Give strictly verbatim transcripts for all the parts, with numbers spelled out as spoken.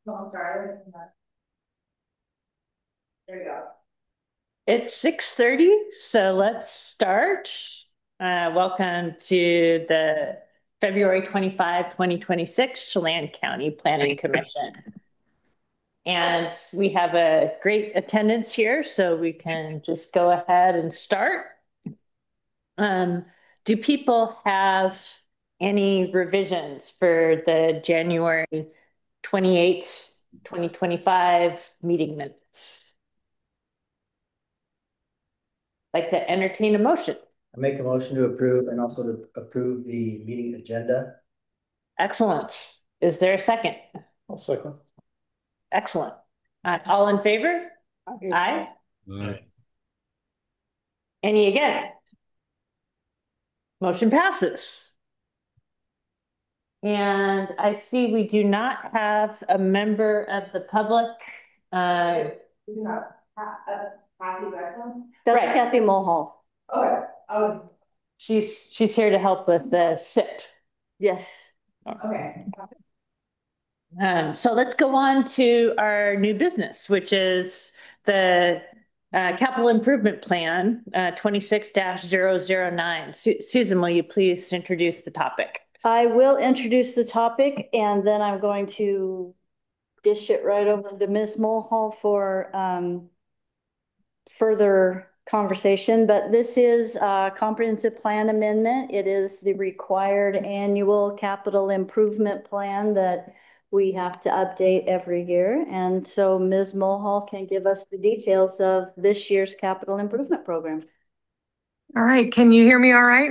No, I'm sorry. There you go. It's six thirty, so let's start. Uh, welcome to the February twenty-fifth, twenty twenty-six Chelan County Planning Commission. And we have a great attendance here, so we can just go ahead and start. Um, do people have any revisions for the January twenty-eighth, twenty twenty-five meeting minutes? Like to entertain a motion. I make a motion to approve and also to approve the meeting agenda. Excellent. Is there a second? I'll second. Excellent. Uh, all in favor? Aye. Aye. Any against? Motion passes. And I see we do not have a member of the public. Uh, You have uh, Kathy Beckman? That's Right. Kathy Mulhall. Okay. Oh, she's she's here to help with the S I P. Yes. okay. Um, so let's go on to our new business, which is the uh, capital improvement plan uh, twenty-six dash zero zero nine. Su Susan, will you please introduce the topic? I will introduce the topic, and then I'm going to dish it right over to Miz Mulhall for um, further conversation. But this is a comprehensive plan amendment. It is the required annual capital improvement plan that we have to update every year. And so Miz Mulhall can give us the details of this year's capital improvement program. All right, can you hear me all right?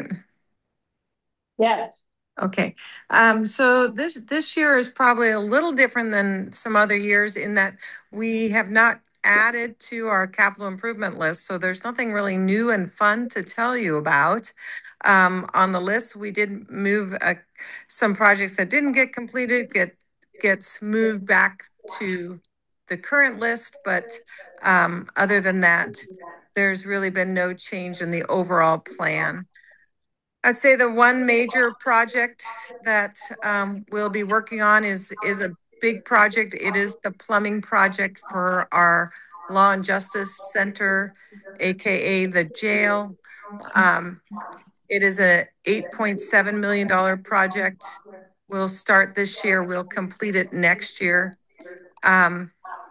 Yeah. Okay, um, so this this year is probably a little different than some other years in that we have not added to our capital improvement list. So there's nothing really new and fun to tell you about. Um, on the list, we did move uh, some projects that didn't get completed, get gets moved back to the current list. But um, other than that, there's really been no change in the overall plan. I'd say the one major project that um, we'll be working on is is a big project. It is the plumbing project for our Law and Justice Center, aka the jail. Um, it is a eight point seven million dollar project. We'll start this year. We'll complete it next year. Um,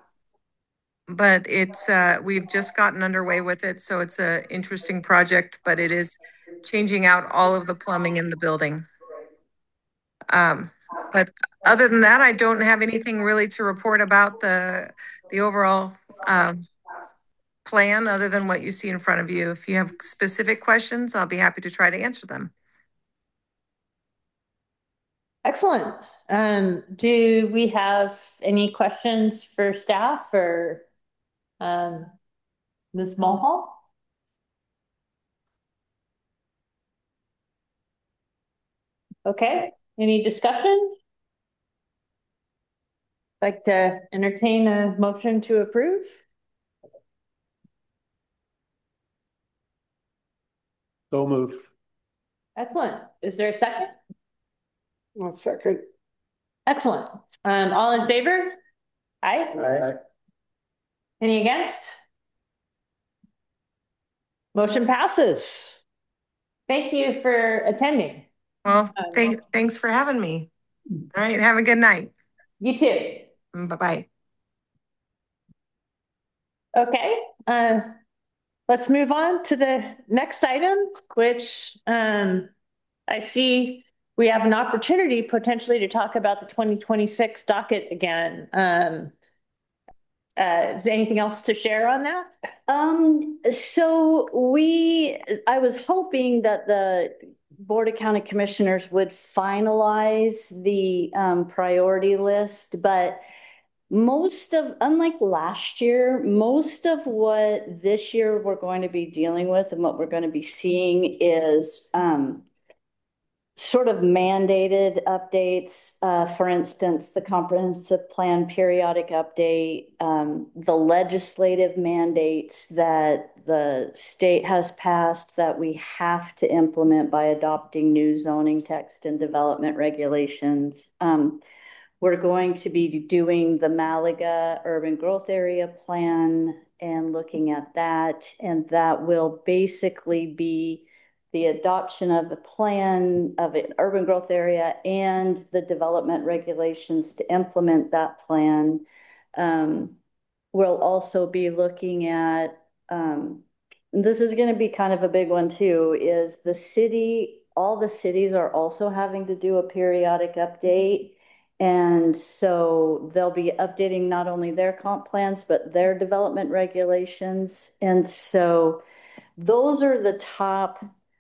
but it's uh, we've just gotten underway with it, so it's an interesting project. But it is changing out all of the plumbing in the building. Um, but other than that, I don't have anything really to report about the the overall um, plan other than what you see in front of you. If you have specific questions, I'll be happy to try to answer them. Excellent. Um, do we have any questions for staff or um, Miz Mulhall? Okay, any discussion? Like to entertain a motion to approve? So moved. Excellent. Is there a second? One second. Excellent. Um, all in favor? Aye. Aye. Any against? Motion passes. Thank you for attending. Well, thank, thanks for having me. All right, have a good night. You too. Bye-bye. Okay, uh, let's move on to the next item, which um, I see we have an opportunity potentially to talk about the twenty twenty-six docket again. Um, uh, is there anything else to share on that? Um, so we, I was hoping that the Board of County Commissioners would finalize the um, priority list, but most of, unlike last year, most of what this year we're going to be dealing with and what we're going to be seeing is um, sort of mandated updates. Uh, for instance, the comprehensive plan periodic update, um, the legislative mandates that the state has passed that we have to implement by adopting new zoning text and development regulations. Um, we're going to be doing the Malaga Urban Growth Area Plan and looking at that. And that will basically be the adoption of a plan of an urban growth area and the development regulations to implement that plan. Um, we'll also be looking at, um, this is going to be kind of a big one too, is the city, all the cities are also having to do a periodic update. And so they'll be updating not only their comp plans, but their development regulations. And so those are the top,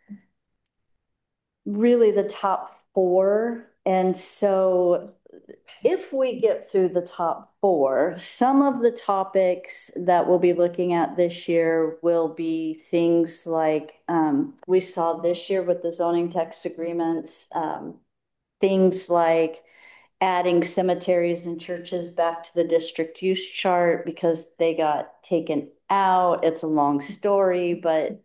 really the top four. And so if we get through the top four, some of the topics that we'll be looking at this year will be things like um, we saw this year with the zoning text agreements, um, things like adding cemeteries and churches back to the district use chart because they got taken out. It's a long story, but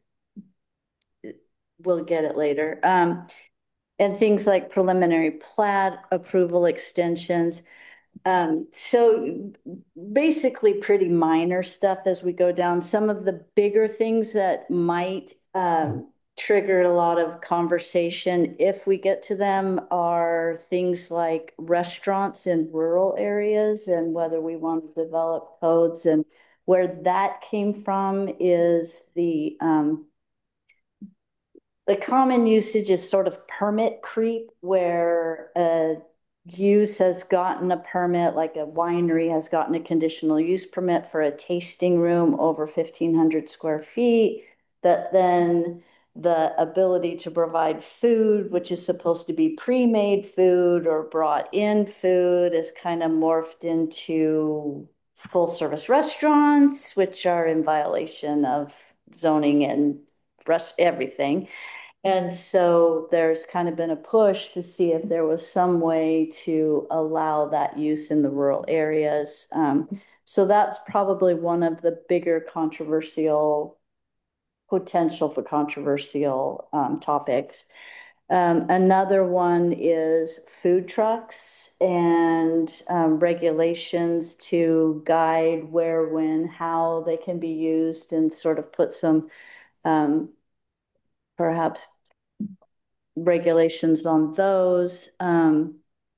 we'll get it later. Um, and things like preliminary plat approval extensions. Um, so basically pretty minor stuff as we go down. Some of the bigger things that might um, trigger a lot of conversation if we get to them are things like restaurants in rural areas and whether we want to develop codes. And where that came from is the um, the common usage is sort of permit creep, where a use has gotten a permit, like a winery has gotten a conditional use permit for a tasting room over fifteen hundred square feet, that then the ability to provide food, which is supposed to be pre-made food or brought in food, is kind of morphed into full service restaurants, which are in violation of zoning and rest everything. And so there's kind of been a push to see if there was some way to allow that use in the rural areas. Um, so that's probably one of the bigger controversial, potential for controversial um, topics. Um, another one is food trucks and um, regulations to guide where, when, how they can be used, and sort of put some um, perhaps regulations on those. Um,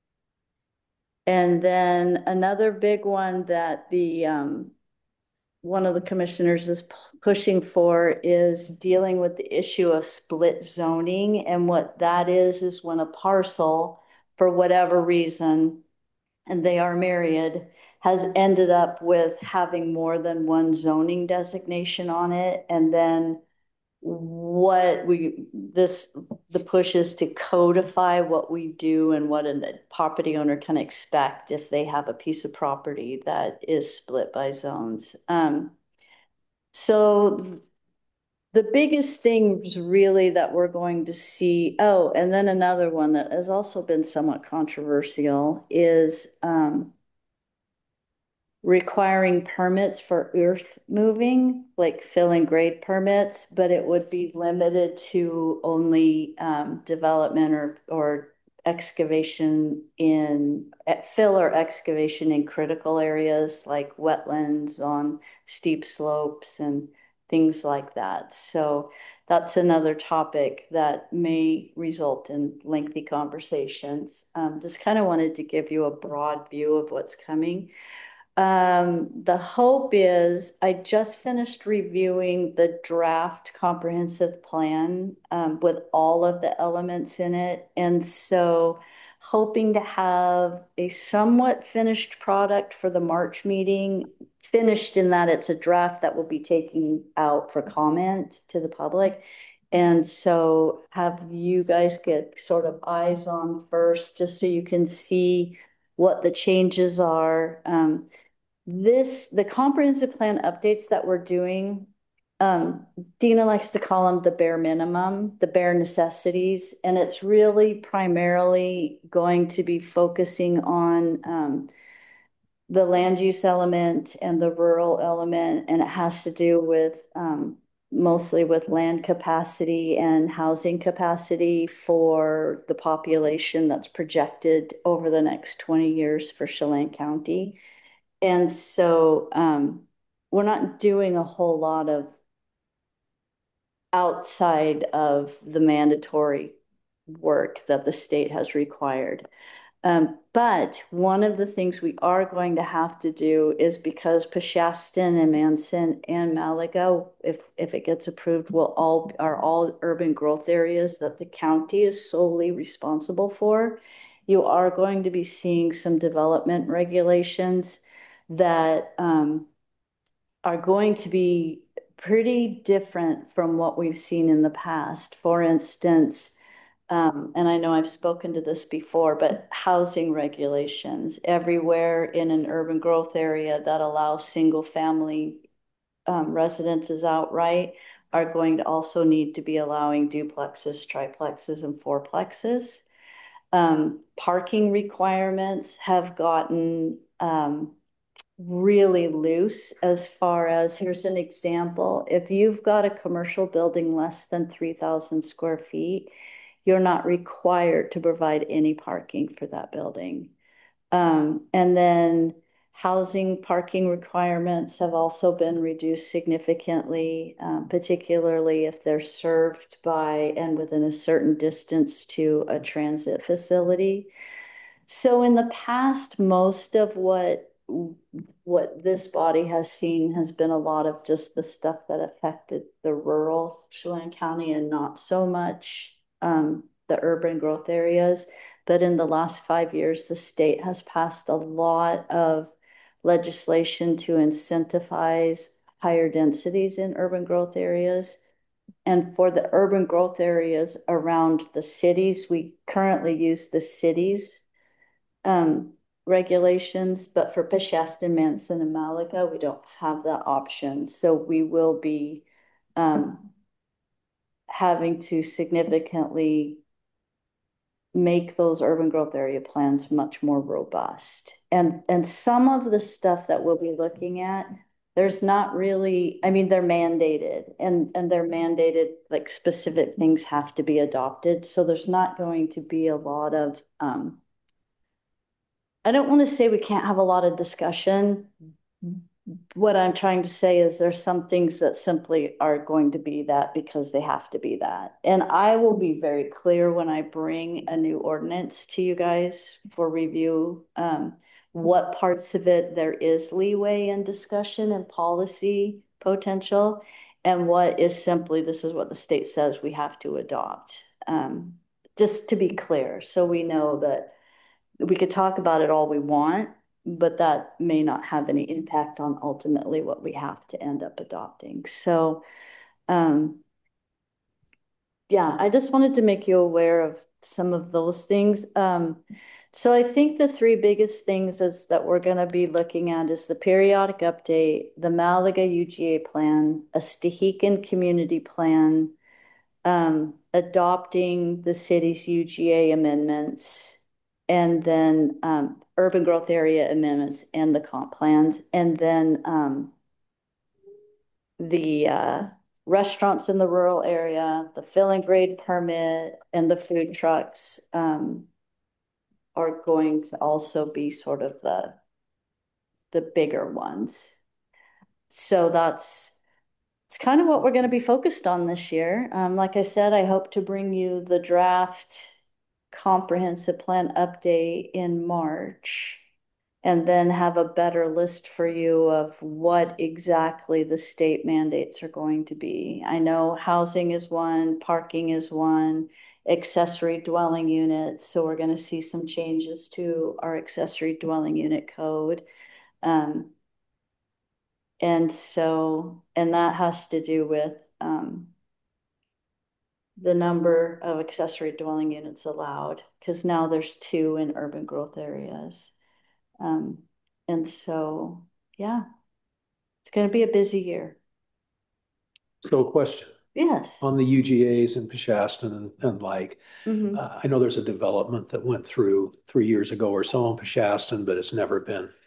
and then another big one that the um, one of the commissioners is pushing for is dealing with the issue of split zoning. And what that is, is when a parcel, for whatever reason, and they are married, has ended up with having more than one zoning designation on it. And then what we, this, the push is to codify what we do and what a property owner can expect if they have a piece of property that is split by zones. Um, so the biggest things really that we're going to see, oh, and then another one that has also been somewhat controversial is um, requiring permits for earth moving, like fill and grade permits, but it would be limited to only um, development or, or excavation in fill or excavation in critical areas like wetlands on steep slopes and things like that. So that's another topic that may result in lengthy conversations. Um, just kind of wanted to give you a broad view of what's coming. Um, the hope is, I just finished reviewing the draft comprehensive plan um, with all of the elements in it. And so hoping to have a somewhat finished product for the March meeting, finished in that it's a draft that will be taken out for comment to the public. And so have you guys get sort of eyes on first, just so you can see what the changes are. Um, this, the comprehensive plan updates that we're doing, um, Dina likes to call them the bare minimum, the bare necessities. And it's really primarily going to be focusing on um, the land use element and the rural element. And it has to do with um, mostly with land capacity and housing capacity for the population that's projected over the next twenty years for Chelan County. And so um, we're not doing a whole lot of outside of the mandatory work that the state has required. Um, but one of the things we are going to have to do is because Peshastin and Manson and Malaga, if, if it gets approved, will all are all urban growth areas that the county is solely responsible for. You are going to be seeing some development regulations that um, are going to be pretty different from what we've seen in the past. For instance, um, and I know I've spoken to this before, but housing regulations everywhere in an urban growth area that allow single family um, residences outright are going to also need to be allowing duplexes, triplexes, and fourplexes. Um, parking requirements have gotten um, really loose as far as, here's an example. If you've got a commercial building less than three thousand square feet, you're not required to provide any parking for that building. Um, and then housing parking requirements have also been reduced significantly, um, particularly if they're served by and within a certain distance to a transit facility. So in the past, most of what what this body has seen has been a lot of just the stuff that affected the rural Chelan County and not so much um, the urban growth areas. But in the last five years, the state has passed a lot of legislation to incentivize higher densities in urban growth areas. And for the urban growth areas around the cities, we currently use the cities um, regulations, but for Peshastin, Manson, and Malaga, we don't have that option. So we will be um, having to significantly make those urban growth area plans much more robust. And, and some of the stuff that we'll be looking at, there's not really, I mean, they're mandated and, and they're mandated, like specific things have to be adopted. So there's not going to be a lot of, um, I don't want to say we can't have a lot of discussion. What I'm trying to say is there's some things that simply are going to be that because they have to be that. And I will be very clear when I bring a new ordinance to you guys for review, um, what parts of it there is leeway in discussion and policy potential, and what is simply, this is what the state says we have to adopt. Um, just to be clear, so we know that we could talk about it all we want, but that may not have any impact on ultimately what we have to end up adopting. So, um, yeah, I just wanted to make you aware of some of those things. Um, so I think the three biggest things is that we're going to be looking at is the periodic update, the Malaga U G A plan, a Stehekin community plan, um, adopting the city's U G A amendments, and then um, urban growth area amendments and the comp plans, and then um, the uh, restaurants in the rural area, the fill and grade permit, and the food trucks um, are going to also be sort of the the bigger ones. So that's it's kind of what we're going to be focused on this year. Um, like I said, I hope to bring you the draft comprehensive plan update in March, and then have a better list for you of what exactly the state mandates are going to be. I know housing is one, parking is one, accessory dwelling units. So we're going to see some changes to our accessory dwelling unit code. Um, and so, and that has to do with um, the number of accessory dwelling units allowed, because now there's two in urban growth areas. Um, and so, yeah, it's going to be a busy year. So a question Yes. on the U G As and Peshastin and, and like, Mhm. uh, I know there's a development that went through three years ago or so in Peshastin, but it's never been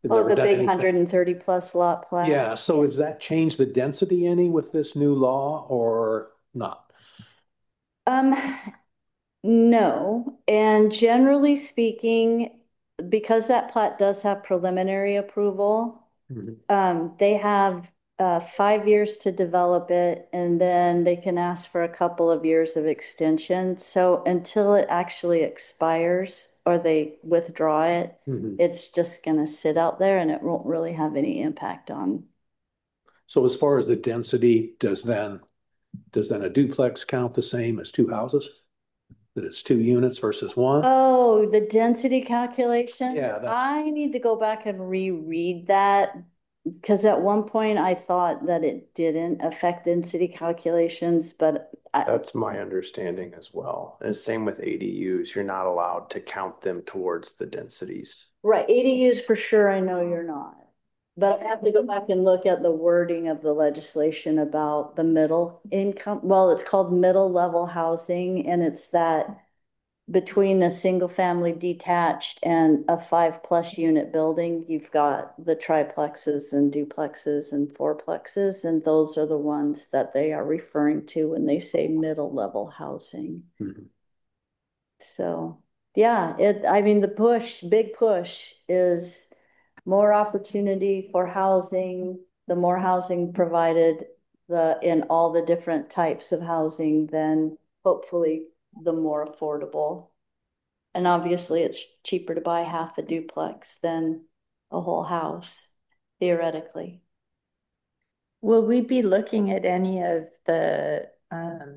They've Oh, never the done big anything. hundred and thirty plus lot plat? Yeah, so does that change the density any with this new law or not? Um, no, and generally speaking, because that plat does have preliminary approval, Mhm. um, they have uh, five years to develop it, and then they can ask for a couple of years of extension. So until it actually expires or they withdraw it, Mhm. it's just gonna sit out there and it won't really have any impact on. So as far as the density, does then, does then a duplex count the same as two houses? That it's two units versus one? Oh, the density calculation? Yeah, that's- I need to go back and reread that. Because at one point I thought that it didn't affect density calculations, but I, That's my understanding as well. And same with A D Us, you're not allowed to count them towards the densities. right, A D Us for sure, I know you're not. But I have to go back and look at the wording of the legislation about the middle income. Well, it's called middle level housing, and it's that between a single family detached and a five plus unit building, you've got the triplexes and duplexes and fourplexes, and those are the ones that they are referring to when they say middle level housing. Mhm. So, yeah, it, I mean, the push, big push is more opportunity for housing, the more housing provided, the, in all the different types of housing, then hopefully the more affordable. And obviously it's cheaper to buy half a duplex than a whole house, theoretically. Will we be looking at any of the um,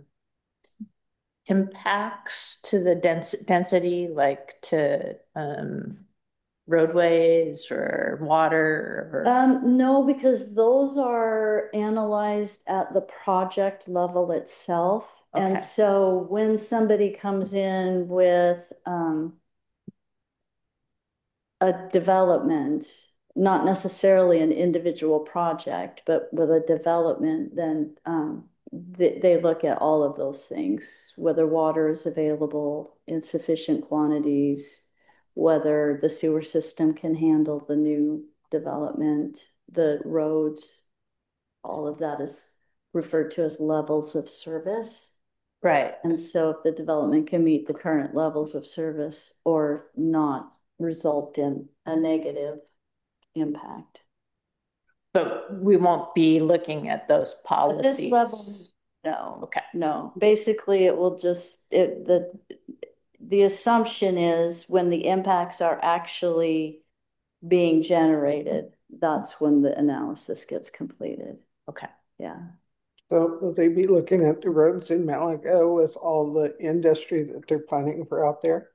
impacts to the dens density, like to um, roadways or water? Or... Um, no, because those are analyzed at the project level itself. And Okay. so when somebody comes in with um, a development, not necessarily an individual project, but with a development, then um, they, they look at all of those things, whether water is available in sufficient quantities, whether the sewer system can handle the new development, the roads, all of that is referred to as levels of service. Right. And so if the development can meet the current levels of service or not result in a negative impact. But we won't be looking at those At policies. this level, no. Okay. No, basically it will just, it, the, the assumption is when the impacts are actually being generated, that's when the analysis gets completed. Okay. Yeah. So will they be looking at the roads in Malaga with all the industry that they're planning for out there?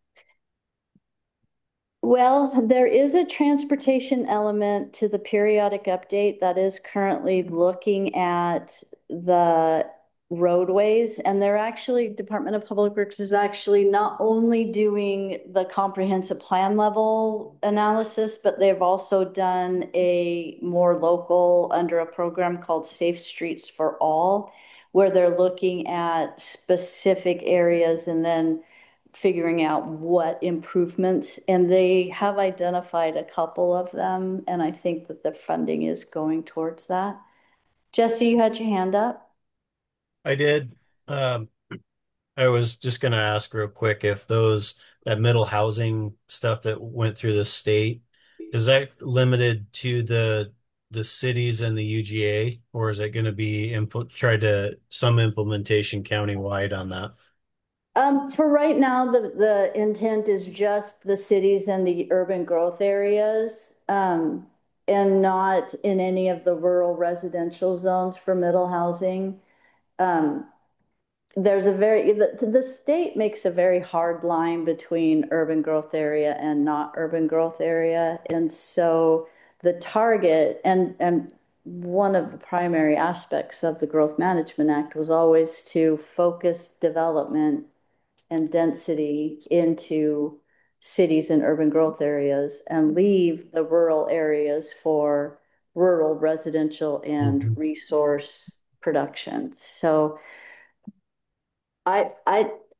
Well, there is a transportation element to the periodic update that is currently looking at the roadways, and they're actually, Department of Public Works is actually not only doing the comprehensive plan level analysis, but they've also done a more local under a program called Safe Streets for All, where they're looking at specific areas and then figuring out what improvements, and they have identified a couple of them, and I think that the funding is going towards that. Jesse, you had your hand up? I did. Um, I was just going to ask real quick if those, that middle housing stuff that went through the state, is that limited to the the cities and the U G A, or is it going to be impl try to some implementation countywide on that? Um, for right now, the, the intent is just the cities and the urban growth areas, um, and not in any of the rural residential zones for middle housing. Um, there's a very, the, the state makes a very hard line between urban growth area and not urban growth area. And so the target and, and one of the primary aspects of the Growth Management Act was always to focus development and density into cities and urban growth areas and leave the rural areas for rural residential and Mhm. resource production. So I, I,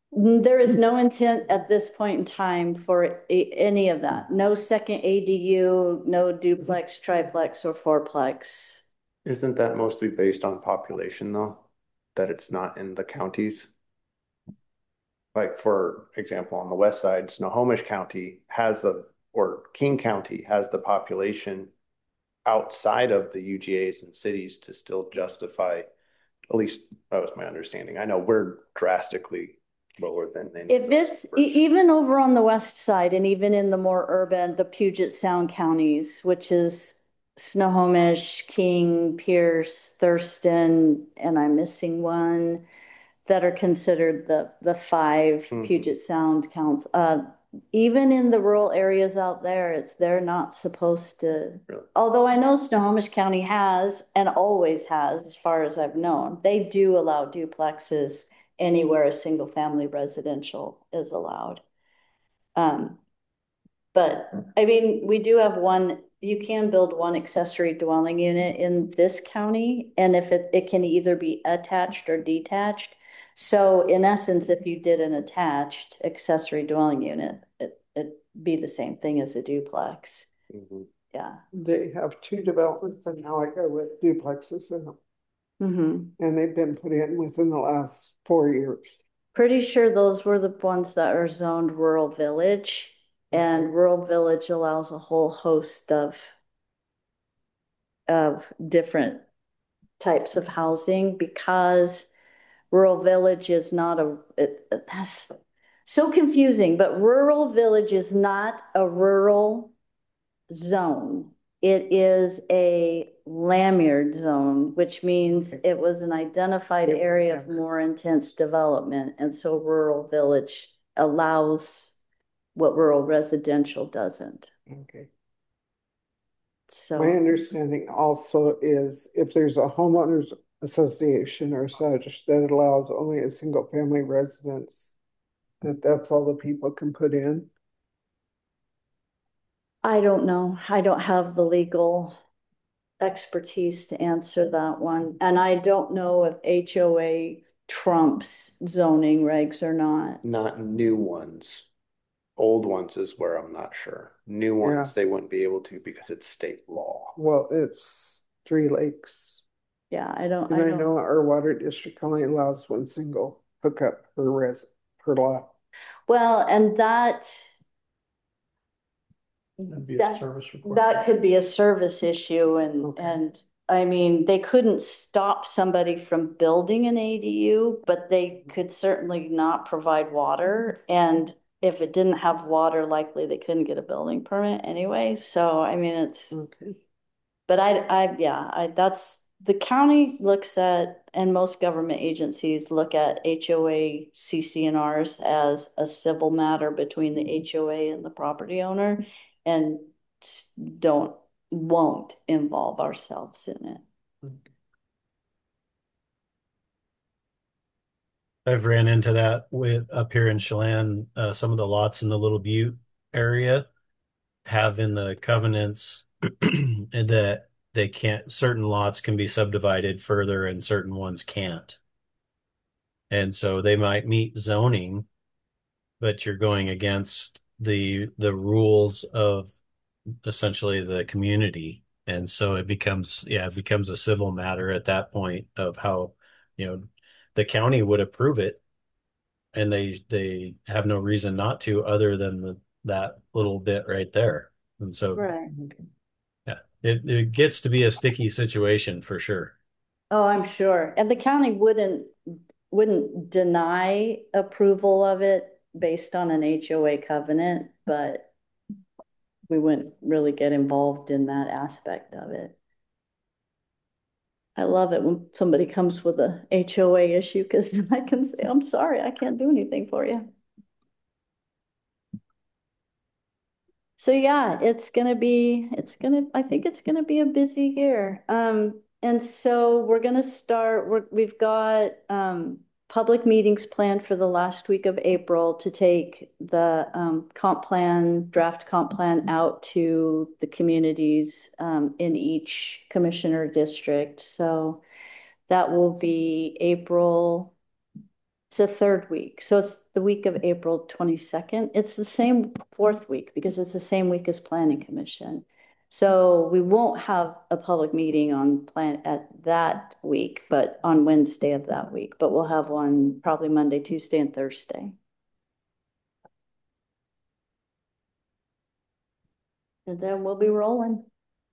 There is no intent at this point in time for a- any of that. No second A D U, no duplex, triplex, or fourplex. Isn't that mostly based on population though? That it's not in the counties? Like for example, on the west side, Snohomish County has the, or King County has the population outside of the U G As and cities to still justify, at least that was my understanding. I know we're drastically lower than any of If those it's e- numbers. even over on the west side and even in the more urban, the Puget Sound counties, which is Snohomish, King, Pierce, Thurston, and I'm missing one that are considered the the five Mhm. Puget Sound counts. Uh, even in the rural areas out there, it's they're not supposed to. Really? Although I know Snohomish County has and always has, as far as I've known, they do allow duplexes anywhere a single family residential is allowed. Um, but I mean, we do have one, you can build one accessory dwelling unit in this county, and if it, it can either be attached or detached. So in essence, if you did an attached accessory dwelling unit, it, it'd be the same thing as a duplex. Mhm. Yeah. They have two developments in Malaga with duplexes in them, Mm-hmm. and they've been put in within the last four years. Pretty sure those were the ones that are zoned rural village, and rural village allows a whole host of of different types of housing because rural village is not a, it, it- that's so confusing, but rural village is not a rural zone. It is a Lanyard zone, which means it was an identified area of more intense development. And so rural village allows what rural residential doesn't. Okay. So. My understanding also is if there's a homeowners association or such that allows only a single family residence, that that's all the people can put in. I don't know. I don't have the legal expertise to answer that one. And I don't know if H O A trumps zoning regs or not. Not new ones. Old ones is where I'm not sure. New ones, they wouldn't be able to because it's state law. Well, it's Three Lakes. Yeah, I don't, And I I don't. know our water district only allows one single hookup per res, per lot. Well, and that, That'd be a that, service that requirement. could be a service issue and, Okay. and I mean, they couldn't stop somebody from building an A D U, but they could certainly not provide water. And if it didn't have water, likely they couldn't get a building permit anyway. So, I mean, it's, Okay. but I, I, yeah, I, that's, the county looks at, and most government agencies look at H O A C C N Rs as a civil matter between the H O A and the property owner and don't, won't involve ourselves in it. I've ran into that with up here in Chelan, uh, some of the lots in the Little Butte area have in the covenants that they can't, certain lots can be subdivided further and certain ones can't. And so they might meet zoning, but you're going against the the rules of essentially the community. And so it becomes, yeah, it becomes a civil matter at that point of how, you know, the county would approve it and they they have no reason not to other than the, that little bit right there. And so, Right. yeah, it, it gets to be a sticky situation for sure. Oh, I'm sure. And the county wouldn't, wouldn't deny approval of it based on an H O A covenant, but we wouldn't really get involved in that aspect of it. I love it when somebody comes with a H O A issue because then I can say, I'm sorry, I can't do anything for you. So yeah, it's gonna be, it's gonna, I think it's gonna be a busy year. Um, and so we're gonna start, we're, we've got um, public meetings planned for the last week of April to take the um, comp plan, draft comp plan out to the communities um, in each commissioner district. So that will be April, it's the third week. So it's the the week of April twenty-second. It's the same fourth week because it's the same week as Planning Commission. So we won't have a public meeting on plan at that week, but on Wednesday of that week, but we'll have one probably Monday, Tuesday, and Thursday. And then we'll be rolling.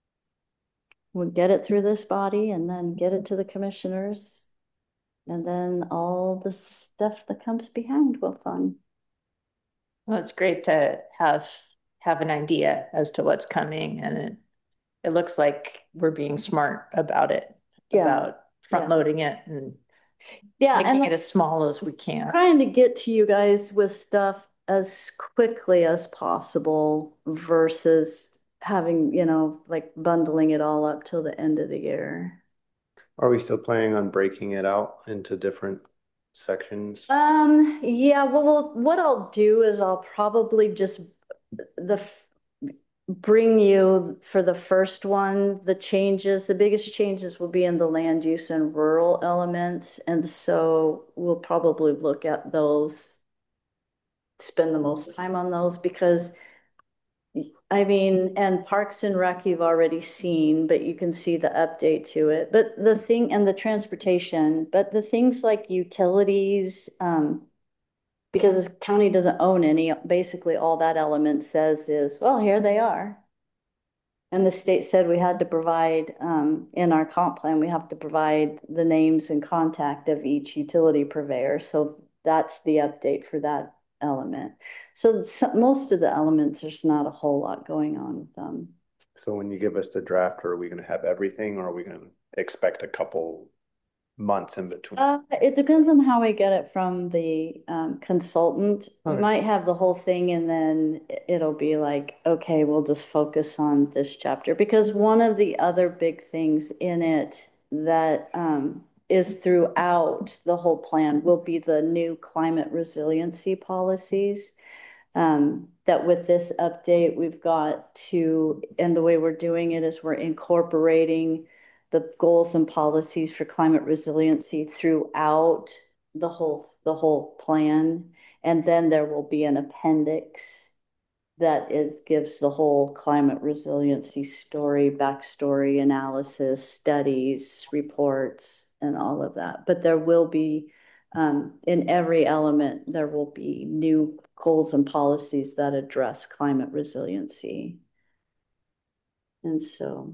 We'll get it through this body and then get it to the commissioners. And then all the stuff that comes behind will fund. Well, it's great to have have an idea as to what's coming, and it it looks like we're being smart about it, Yeah. about front loading it and Yeah, making and it as small as we can. trying to get to you guys with stuff as quickly as possible versus having, you know, like bundling it all up till the end of the year. Are we still planning on breaking it out into different sections? Um, yeah, well, well, what I'll do is I'll probably just the bring you for the first one, the changes, the biggest changes will be in the land use and rural elements. And so we'll probably look at those, spend the most time on those because I mean, and Parks and Rec you've already seen, but you can see the update to it. But the thing and the transportation, but the things like utilities, um, because the county doesn't own any, basically all that element says is, well, here they are. And the state said we had to provide, um, in our comp plan, we have to provide the names and contact of each utility purveyor. So that's the update for that element. So, so most of the elements, there's not a whole lot going on with them. So when you give us the draft, are we going to have everything, or are we going to expect a couple months in between? Uh, it depends on how we get it from the um, consultant. We Okay. might have the whole thing and then it'll be like, okay, we'll just focus on this chapter. Because one of the other big things in it that um, is throughout the whole plan will be the new climate resiliency policies. Um, that with this update, we've got to, and the way we're doing it is we're incorporating the goals and policies for climate resiliency throughout the whole the whole plan. And then there will be an appendix that is gives the whole climate resiliency story, backstory, analysis, studies, reports, and all of that. But there will be um, in every element, there will be new goals and policies that address climate resiliency. And so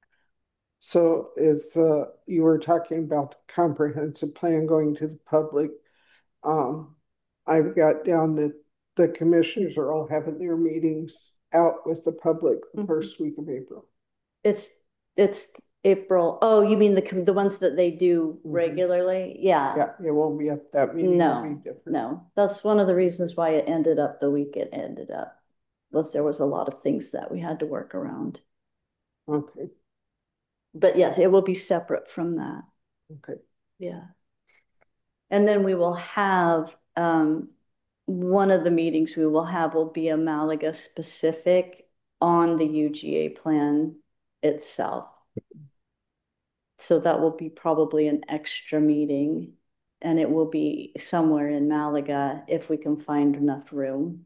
So is, uh, you were talking about the comprehensive plan going to the public. Um, I've got down that the commissioners are all having their meetings out with the public the Mhm. first week of April. it's it's April. Oh, you mean the com- the ones that they do Mhm. regularly? Yeah. Yeah, it won't be at that meeting. It'll be No, different. no. That's one of the reasons why it ended up the week it ended up. Was there was a lot of things that we had to work around. Okay, But yes, it will be separate from that. okay. Yeah. And then we will have um one of the meetings we will have will be a Malaga specific on the U G A plan itself. So that will be probably an extra meeting and it will be somewhere in Malaga if we can find enough room.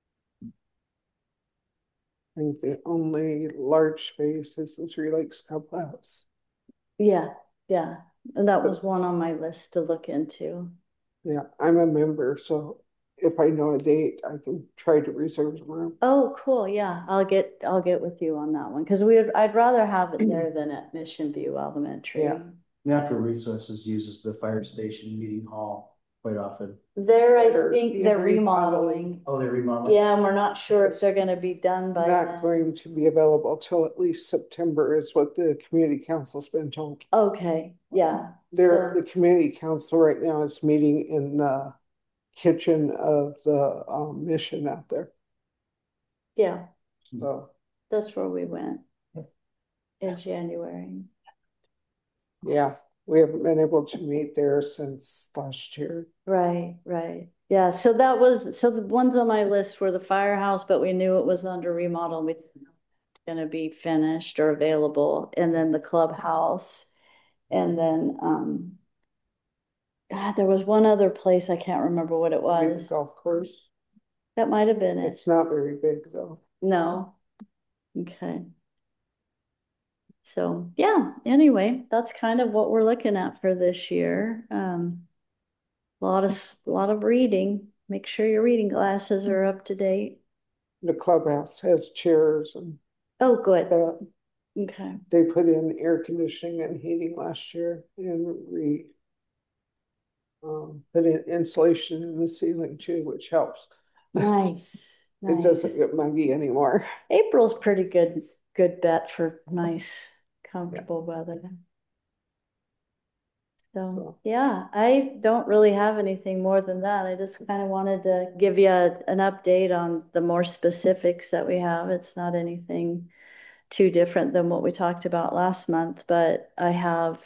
I think the only large space is the Three Lakes Clubhouse. Yeah, yeah. And that was one on my list to look into. Yeah, I'm a member, so if I know a date, I can try to reserve a room. Oh, cool. Yeah, I'll get I'll get with you on that one because we I'd rather have it there than at Mission View Elementary. Yeah. Natural Resources uses the fire station meeting hall quite often. There, I They're think being they're remodeled. remodeling. Oh, they're remodeling? Yeah, and we're not sure if they're gonna be done by Not then. going to be available till at least September is what the community council's been told. Okay, yeah. There, So- the community council right now is meeting in the kitchen of the um, mission out there. Yeah, So, that's where we went in January. yeah, we haven't been able to meet there since last year. Right, right. Yeah, so that was, so the ones on my list were the firehouse, but we knew it was under remodel. We didn't know it was gonna be finished or available, and then the clubhouse. And then um ah, there was one other place, I can't remember what it Maybe the was. golf course. That might have been it. It's not very big though. No. Okay. So, yeah, anyway, that's kind of what we're looking at for this year. Um, a lot of, s- a lot of reading. Make sure your reading glasses are up to date. The clubhouse has chairs and Oh, good. that. Okay. They put in air conditioning and heating last year and re um, put in insulation in the ceiling too, which helps. Nice. It Nice. doesn't get muggy anymore. April's pretty good, good bet for nice, comfortable weather. So, yeah, I don't really have anything more than that. I just kind of wanted to give you a, an update on the more specifics that we have. It's not anything too different than what we talked about last month, but I have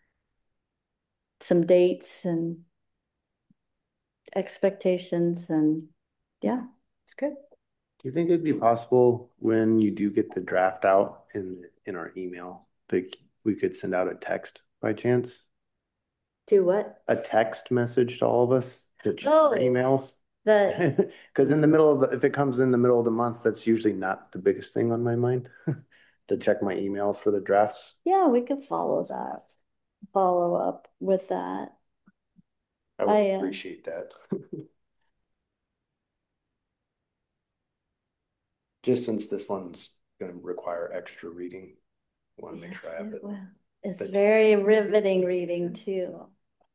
some dates and expectations, and yeah, it's good. Do you think it'd be possible when you do get the draft out in, in our email, that we could send out a text by chance? Do what? A text message to all of us to check Oh. our emails? The, Because in the middle of the, if it comes in the middle of the month, that's usually not the biggest thing on my mind. To check my emails for the drafts. yeah, we could follow that, follow up with that. I would I, uh, appreciate that. Just since this one's gonna require extra reading, I want to make Yes, sure I have it it. will. It's that- very riveting reading too.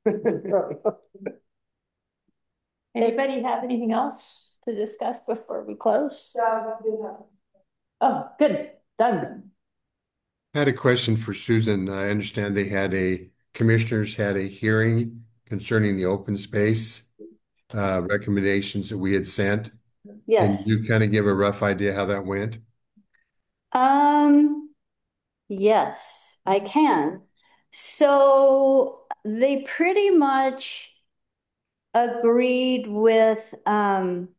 Anybody have anything else to discuss before we close? So, do have- Oh, good. Doug. I had a question for Susan. I understand they had a, commissioners had a hearing concerning the open space uh, recommendations that we had sent. Yes. Can you kind of give a rough idea how that went? Um, yes, I can. So they pretty much agreed with um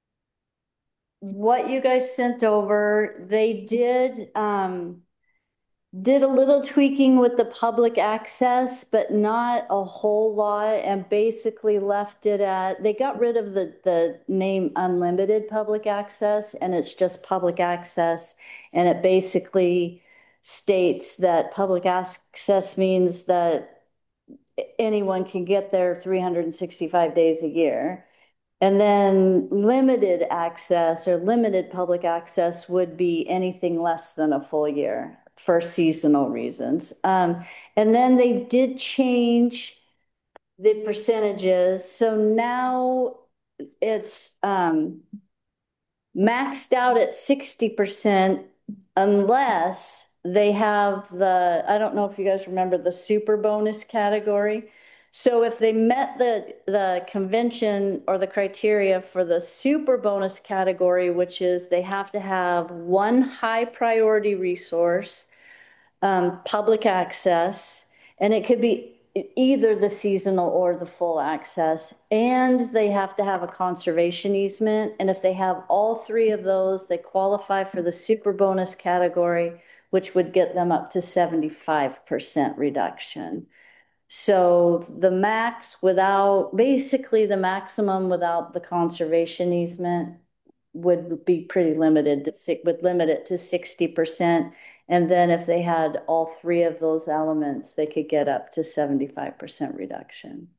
what you guys sent over. They did um did a little tweaking with the public access, but not a whole lot, and basically left it at, they got rid of the, the name unlimited public access, and it's just public access. And it basically states that public access means that anyone can get there three hundred sixty-five days a year. And then limited access or limited public access would be anything less than a full year for seasonal reasons. Um, and then they did change the percentages. So now it's um, maxed out at sixty percent unless they have the, I don't know if you guys remember the super bonus category. So if they met the, the convention or the criteria for the super bonus category, which is they have to have one high priority resource, um, public access, and it could be either the seasonal or the full access, and they have to have a conservation easement. And if they have all three of those, they qualify for the super bonus category, which would get them up to seventy-five percent reduction. So the max without, basically the maximum without the conservation easement would be pretty limited to, would limit it to sixty percent. And then if they had all three of those elements, they could get up to seventy-five percent reduction.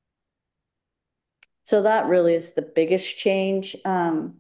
So that really is the biggest change. Um,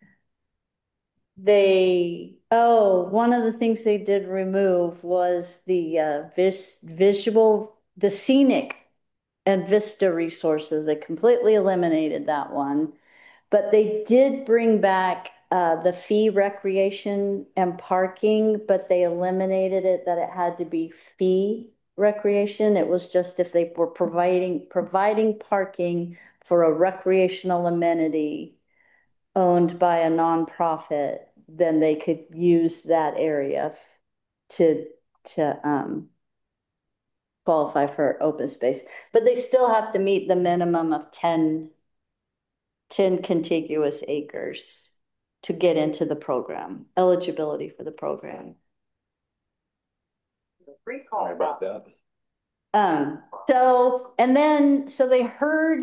they, oh, one of the things they did remove was the uh, vis visual, the scenic and vista resources. They completely eliminated that one. But they did bring back uh, the fee recreation and parking, but they eliminated it that it had to be fee recreation. It was just if they were providing providing parking for a recreational amenity owned by a nonprofit, then they could use that area to to um, qualify for open space. But they still have to meet the minimum of ten ten contiguous acres to get into the program, eligibility for the program. Recall Sorry about that. Um, so, and then, so they heard,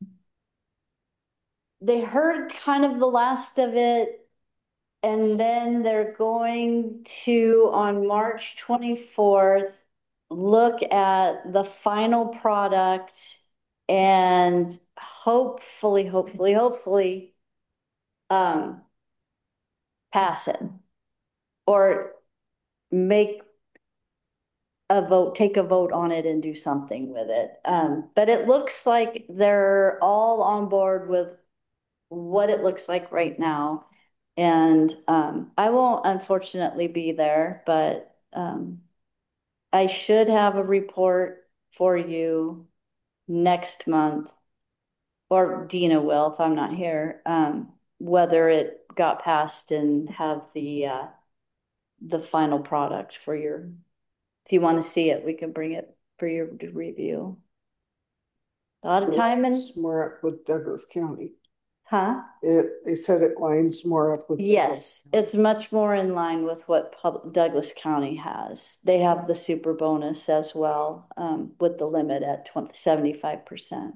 they heard kind of the last of it. And then they're going to, on March twenty-fourth, look at the final product and hopefully, hopefully, hopefully, um, pass it or make a vote, take a vote on it and do something with it. Um, but it looks like they're all on board with what it looks like right now. And um, I won't unfortunately be there, but um, I should have a report for you next month, or Dina will if I'm not here, um, whether it got passed and have the uh, the final product for your. If you want to see it, we can bring it for your review. A lot of time and It's more up with Douglas County. huh? It, they said it lines more up with. Yes, it's much more in line with what Pub- Douglas County has. They have the super bonus as well, um, with the limit at twenty, seventy-five percent.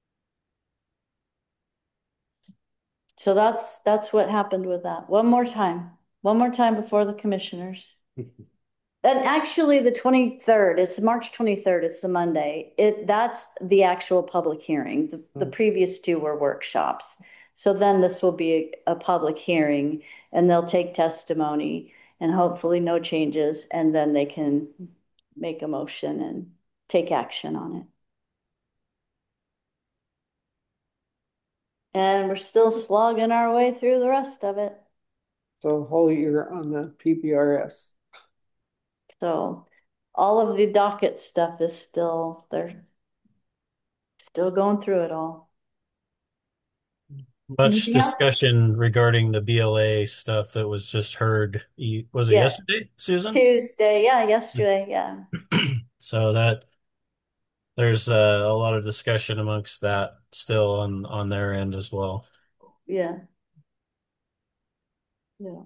So that's, that's what happened with that. One more time, one more time before the commissioners. And actually the twenty-third, it's March twenty-third, it's a Monday. It, that's the actual public hearing. The, the previous two were workshops. So then this will be a, a public hearing and they'll take testimony and hopefully no changes. And then they can make a motion and take action on it. And we're still slogging our way through the rest of it. So a whole year on the P B R S. So all of the docket stuff is still, they're still going through it all. Much Anything else? discussion regarding the B L A stuff that was just heard. E- Was it Yeah. yesterday, Susan? Tuesday, yeah, yesterday, yeah. So that there's uh, a lot of discussion amongst that still on on their end as well. Yeah. Yeah.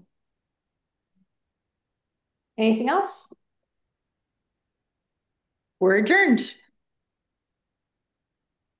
Anything else? We're adjourned.